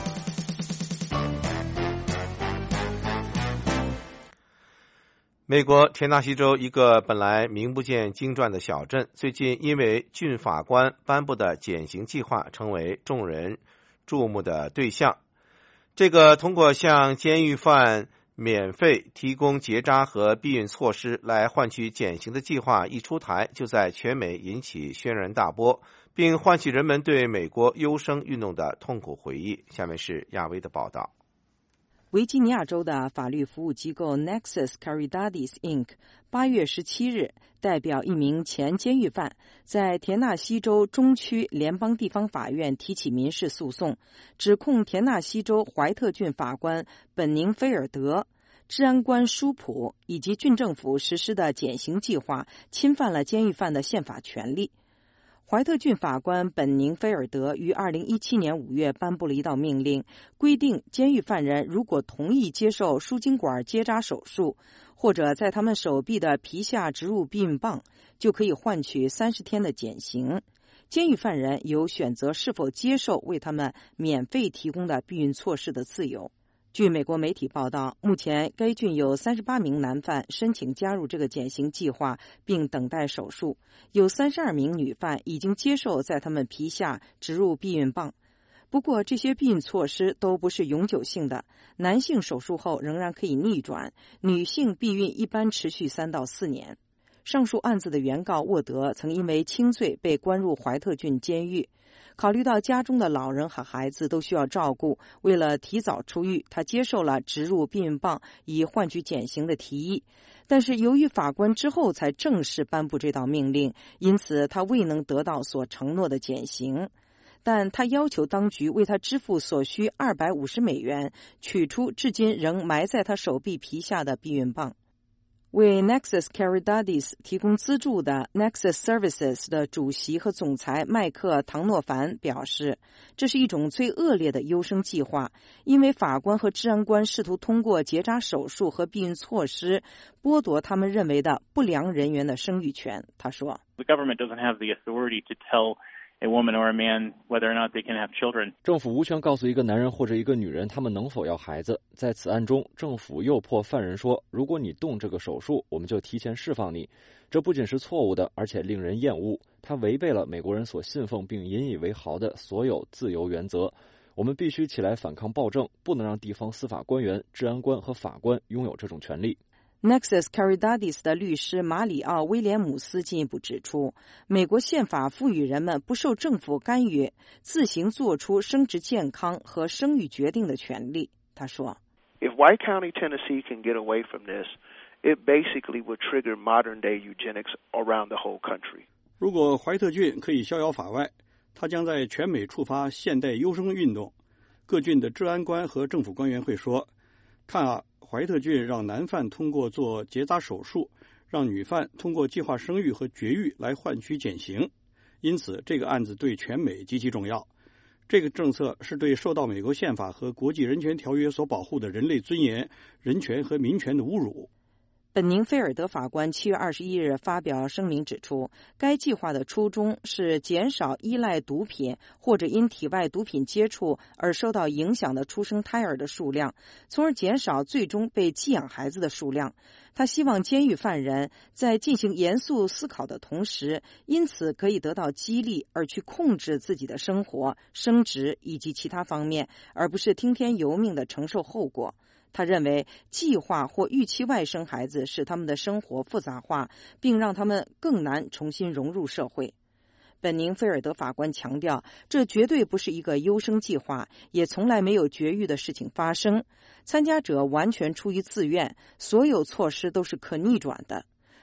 美国田纳西州一个本来名不见经传的小镇，最近因为郡法官颁布的减刑计划成为众人注目的对象。这个通过向监狱犯免费提供结扎和避孕措施来换取减刑的计划一出台，就在全美引起轩然大波，并唤起人们对美国优生运动的痛苦回忆。下面是亚威的报道。 维吉尼亚州的法律服务机构 Nexus Caridades Incorporated 八月十七日代表一名前监狱犯在田纳西州中区联邦地方法院提起民事诉讼，指控田纳西州怀特郡法官本宁菲尔德、治安官舒普以及郡政府实施的减刑计划侵犯了监狱犯的宪法权利。怀特郡法官本宁菲尔德于二零一七年五月颁布了一道命令，规定监狱犯人如果同意接受输精管结扎手术，或者在他们手臂的皮下植入避孕棒，就可以换取三十天的减刑。监狱犯人有选择是否接受为他们免费提供的避孕措施的自由。据美国媒体报道，目前该郡有三十八名男犯申请加入这个减刑计划并等待手术，有三十二名女犯已经接受在他们皮下植入避孕棒。不过这些避孕措施都不是永久性的，男性手术后仍然可以逆转，女性避孕一般持续三到四年。上述案子的原告沃德曾因为轻罪被关入怀特郡监狱。考虑到家中的老人和孩子都需要照顾，为了提早出狱，他接受了植入避孕棒以换取减刑的提议。但是由于法官之后才正式颁布这道命令，因此他未能得到所承诺的减刑。但他要求当局为他支付所需二百五十美元，取出至今仍埋在他手臂皮下的避孕棒。为 Nexus Caridades 提供资助的 Nexus Services 的主席和总裁麦克唐诺凡表示，这是一种最恶劣的优生计划，因为法官和治安官试图通过结扎手术和避孕措施剥夺他们认为的不良人员的生育权。他说 The government doesn't have the authority to tell a woman or a man whether or not they can have children. 政府无权告诉一个男人或者一个女人他们能否要孩子。在此案中，政府诱迫犯人说，如果你动这个手术，我们就提前释放你。这不仅是错误的，而且令人厌恶，它违背了美国人所信奉并引以为豪的所有自由原则。我们必须起来反抗暴政，不能让地方司法官员、治安官和法官拥有这种权利。 Nexus Caridades 的律师马里奥·威廉姆斯进一步指出，美国宪法赋予人们不受政府干预、自行做出生殖健康和生育决定的权利。他说 If White County, Tennessee can get away from this, it basically would trigger modern-day eugenics around the whole country. 如果怀特郡可以逍遥法外，它将在全美触发现代优生运动。各郡的治安官和政府官员会说，看啊，怀特郡让男犯通过做结扎手术，让女犯通过计划生育和绝育来换取减刑。因此这个案子对全美极其重要。这个政策是对受到美国宪法和国际人权条约所保护的人类尊严、人权和民权的侮辱。 本宁菲尔德法官七月二十一日发表声明指出，该计划的初衷是减少依赖毒品或者因体外毒品接触而受到影响的出生胎儿的数量，从而减少最终被寄养孩子的数量。他希望监狱犯人在进行严肃思考的同时，因此可以得到激励而去控制自己的生活、生殖以及其他方面，而不是听天由命地承受后果。他认为计划或预期外生孩子使他们的生活复杂化，并让他们更难重新融入社会。本宁菲尔德法官强调，这绝对不是一个优生计划，也从来没有绝育的事情发生。参加者完全出于自愿，所有措施都是可逆转的。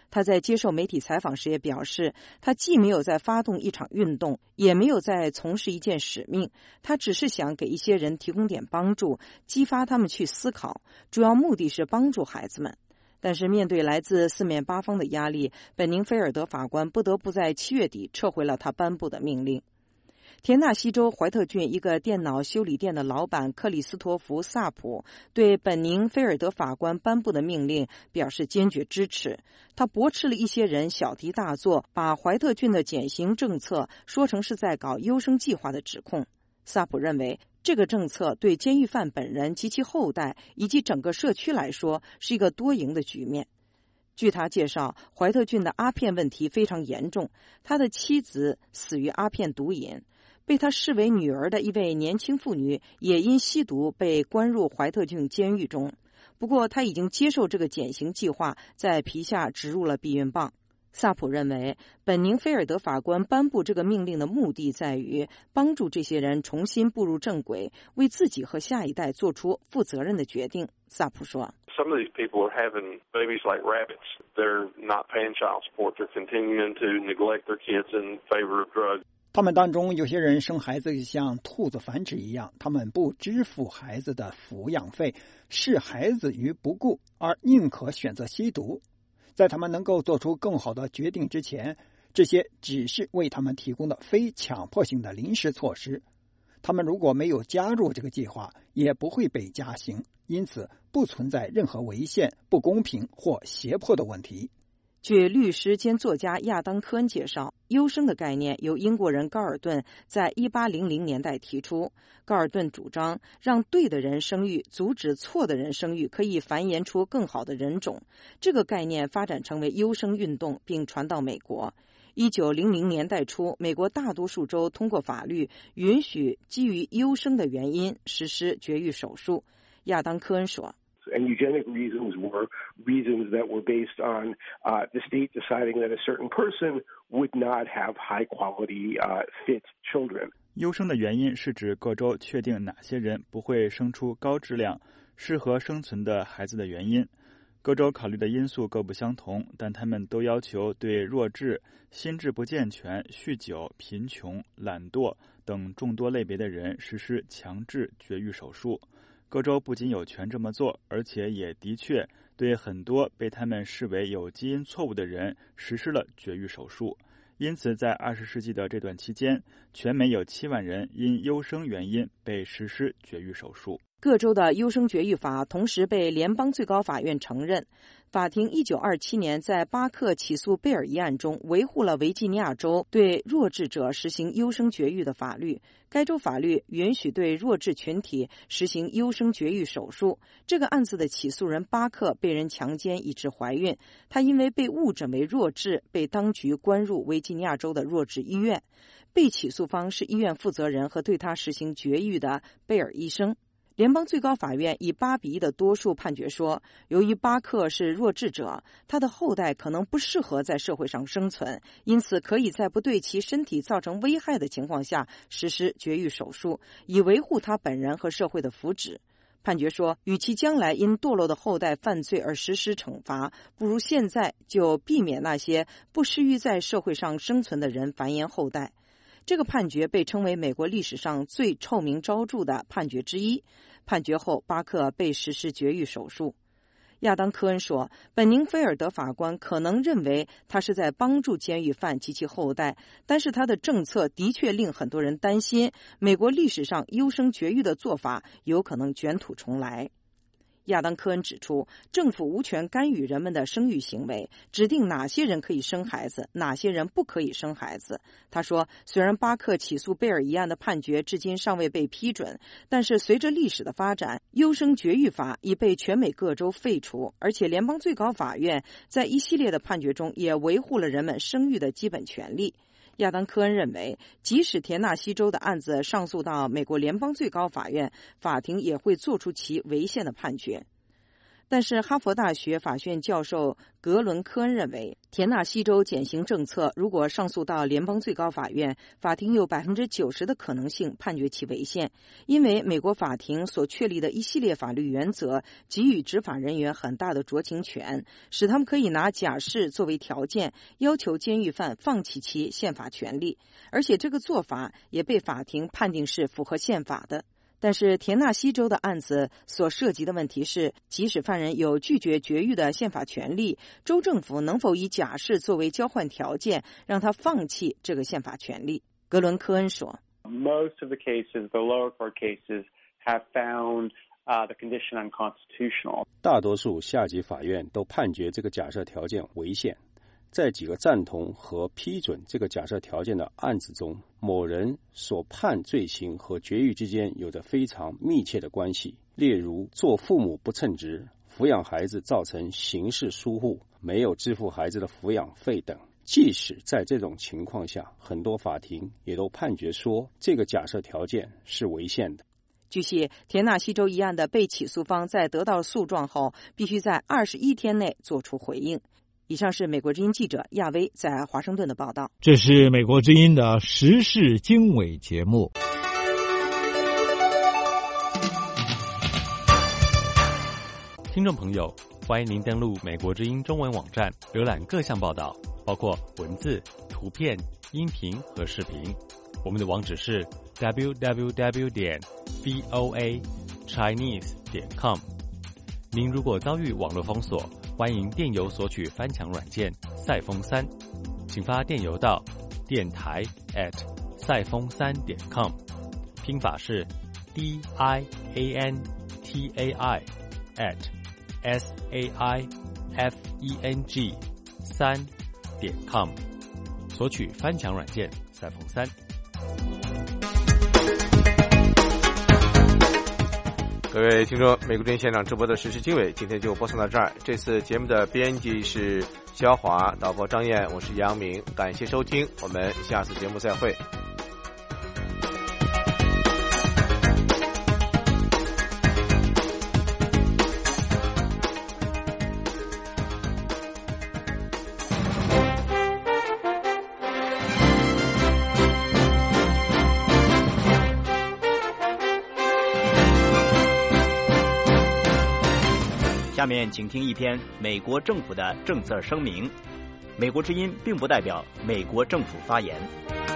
他在接受媒体采访时也表示，他既没有在发动一场运动，也没有在从事一件使命，他只是想给一些人提供点帮助，激发他们去思考，主要目的是帮助孩子们。但是面对来自四面八方的压力，本宁菲尔德法官不得不在七月底撤回了他颁布的命令。田纳西州怀特郡一个电脑修理店的老板克里斯托弗·萨普对本宁菲尔德法官颁布的命令表示坚决支持。他驳斥了一些人小题大做，把怀特郡的减刑政策说成是在搞优生计划的指控。萨普认为，这个政策对监狱犯本人及其后代以及整个社区来说是一个多赢的局面。据他介绍，怀特郡的阿片问题非常严重，他的妻子死于阿片毒瘾。被他视为女儿的一位年轻妇女也因吸毒被关入怀特郡监狱中，不过他已经接受这个减刑计划，在皮下植入了避孕棒。萨普认为，本宁菲尔德法官颁布这个命令的目的在于帮助这些人重新步入正轨，为自己和下一代做出负责任的决定。萨普说， Some of these people are having babies like rabbits. They're not paying child support. They're continuing to neglect their kids in favor of drugs. 他们当中有些人生孩子像兔子繁殖一样，他们不支付孩子的抚养费，视孩子于不顾，而宁可选择吸毒。在他们能够做出更好的决定之前，这些只是为他们提供的非强迫性的临时措施。他们如果没有加入这个计划，也不会被加刑，因此不存在任何违宪、不公平或胁迫的问题。 据律师兼作家亚当·科恩介绍，优生的概念由英国人高尔顿在一八零零年代提出。高尔顿主张让对的人生育，阻止错的人生育，可以繁衍出更好的人种。这个概念发展成为优生运动，并传到美国。一九零零年代初，美国大多数州通过法律，允许基于优生的原因实施绝育手术。亚当·科恩说 And eugenic reasons were reasons that were based on uh, the state deciding that a certain person would not have high-quality, uh, fit children. 优生的原因是指各州确定哪些人不会生出高质量、适合生存的孩子的原因。各州考虑的因素各不相同，但他们都要求对弱智、心智不健全、酗酒、贫穷、懒惰等众多类别的人实施强制绝育手术。各州不仅有权这么做，而且也的确对很多被他们视为有基因错误的人实施了绝育手术。因此，在二十世纪的这段期间，全美有七万人因优生原因被实施绝育手术。 各州的优生绝育法同时被联邦最高法院承认。法庭一九二七年在巴克起诉贝尔一案中维护了维吉尼亚州对弱智者实行优生绝育的法律。该州法律允许对弱智群体实行优生绝育手术。这个案子的起诉人巴克被人强奸以致怀孕，他因为被误诊为弱智，被当局关入维吉尼亚州的弱智医院。被起诉方是医院负责人和对他实行绝育的贝尔医生。联邦最高法院以八比一的多数判决说，由于巴克是弱智者，他的后代可能不适合在社会上生存，因此可以在不对其身体造成危害的情况下实施绝育手术，以维护他本人和社会的福祉。判决说，与其将来因堕落的后代犯罪而实施惩罚，不如现在就避免那些不适于在社会上生存的人繁衍后代。这个判决被称为美国历史上最臭名昭著的判决之一。判决后，巴克被实施绝育手术。亚当·科恩说，本宁菲尔德法官可能认为他是在帮助监狱犯及其后代，但是他的政策的确令很多人担心，美国历史上优生绝育的做法有可能卷土重来。亚当·科恩指出，政府无权干预人们的生育行为，指定哪些人可以生孩子，哪些人不可以生孩子。他说，虽然巴克起诉贝尔一案的判决至今尚未被批准，但是随着历史的发展，优生绝育法已被全美各州废除，而且联邦最高法院在一系列的判决中也维护了人们生育的基本权利。亚当·科恩认为，即使田纳西州的案子上诉到美国联邦最高法院，法庭也会做出其违宪的判决。 但是哈佛大学法学院教授格伦·科恩认为，田纳西州减刑政策如果上诉到联邦最高法院，法庭有百分之九十的可能性判决其违宪，因为美国法庭所确立的一系列法律原则给予执法人员很大的酌情权，使他们可以拿假释作为条件，要求监狱犯放弃其宪法权利，而且这个做法也被法庭判定是符合宪法的。但是田纳西州的案子所涉及的问题是，即使犯人有拒绝绝育的宪法权利，州政府能否以假释作为交换条件，让他放弃这个宪法权利？格伦·科恩说 Most of the cases, the lower court cases, have found uh, the condition unconstitutional. 大多数下级法院都判决这个假设条件违宪。在几个赞同和批准这个假设条件的案子中，某人所判罪行和绝育之间有着非常密切的关系，例如做父母不称职、抚养孩子造成刑事疏忽、没有支付孩子的抚养费等。即使在这种情况下，很多法庭也都判决说这个假设条件是违宪的。 据悉，田纳西州一案的被起诉方在得到诉状后，必须在二十一天内做出回应。以上是美国之音记者亚薇在华盛顿的报道。 这是美国之音的时事经纬节目。 听众朋友，欢迎您登录美国之音中文网站，浏览各项报道，包括文字、图片、音频和视频。我们的网址是 double u double u double u 点 voa chinese 点 com。您如果遭遇网络封锁，欢迎电邮索取翻墙软件赛风三，请发电邮到电台 at 赛风三点 com， 拼法是 d i a n t a i at s a i f e n g 三点 com， 索取翻墙软件赛风三。 各位听众，美国之音现场直播的时事经纬今天就播送到这儿。这次节目的编辑是肖华，导播张燕，我是杨明，感谢收听，我们下次节目再会。 下面请听一篇美国政府的政策声明。美国之音并不代表美国政府发言。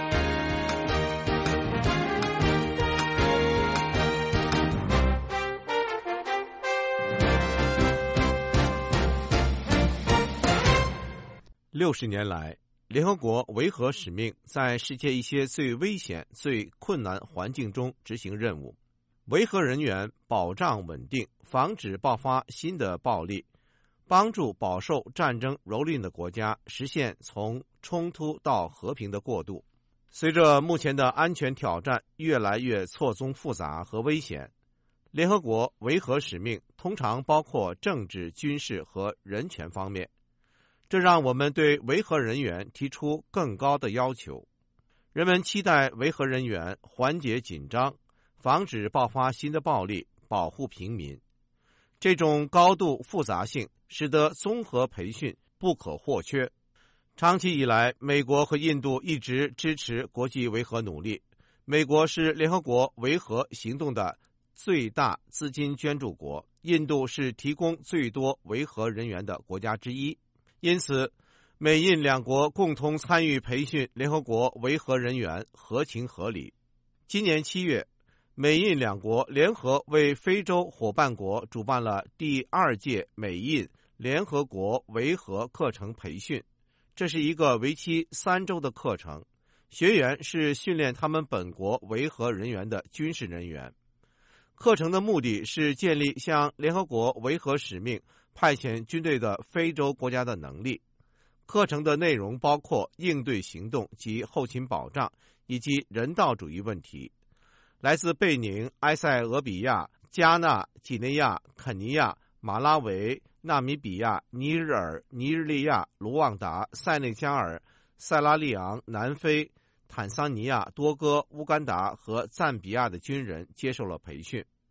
六十年来，联合国维和使命在世界一些最危险、最困难环境中执行任务。维和人员保障稳定，防止爆发新的暴力，帮助饱受战争蹂躏的国家实现从冲突到和平的过渡。随着目前的安全挑战越来越错综复杂和危险，联合国维和使命通常包括政治、军事和人权方面，这让我们对维和人员提出更高的要求。人们期待维和人员缓解紧张，防止爆发新的暴力，保护平民。这种高度复杂性使得综合培训不可或缺。长期以来，美国和印度一直支持国际维和努力。美国是联合国维和行动的最大资金捐助国，印度是提供最多维和人员的国家之一。因此，美印两国共同参与培训联合国维和人员合情合理。今年七月，美印两国联合为非洲伙伴国主办了第二届美印联合国维和课程培训。这是一个为期三周的课程，学员是训练他们本国维和人员的军事人员。课程的目的是建立向联合国维和使命派遣军队的非洲国家的能力。课程的内容包括应对行动及后勤保障以及人道主义问题。来自贝宁、埃塞俄比亚、加纳、几内亚、肯尼亚、马拉维、纳米比亚、尼日尔、尼日利亚、卢旺达、塞内加尔、塞拉利昂、南非、坦桑尼亚、多哥、乌干达和赞比亚的军人接受了培训。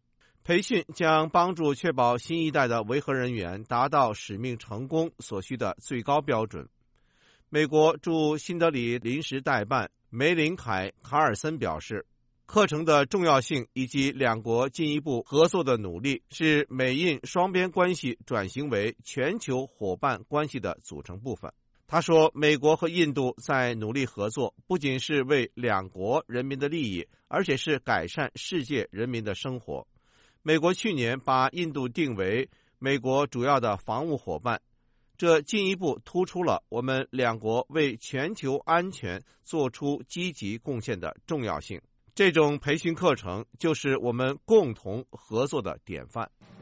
培训将帮助确保新一代的维和人员达到使命成功所需的最高标准。美国驻新德里临时代办梅林凯·卡尔森表示，课程的重要性以及两国进一步合作的努力是美印双边关系转型为全球伙伴关系的组成部分。他说，美国和印度在努力合作，不仅是为两国人民的利益，而且是改善世界人民的生活。美国去年把印度定为美国主要的防务伙伴，这进一步突出了我们两国为全球安全做出积极贡献的重要性。这种培训课程就是我们共同合作的典范。